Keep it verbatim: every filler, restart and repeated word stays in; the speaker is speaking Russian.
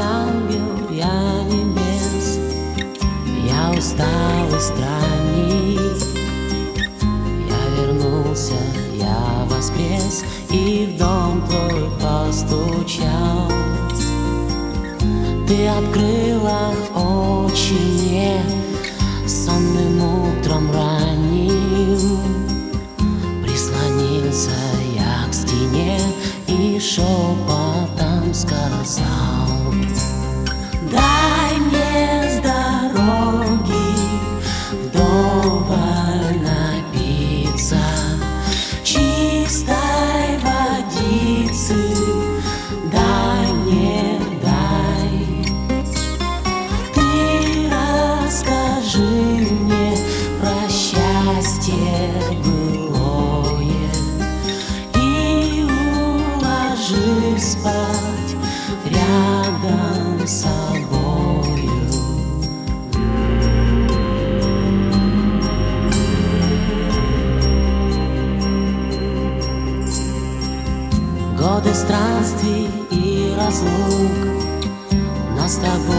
ангел, я небес, я усталый странник. Я вернулся, я воскрес и в дом твой постучал. Ты открыла очи мне сонным утром ранним. Прислонился я к стене и шепотом сказал: дай мне с дороги вдоволь напиться чистой водицы. Дай мне, дай. Ты расскажи мне про счастье былое и уложи спать рядом с собою. Годы странствий и разлук нас с тобой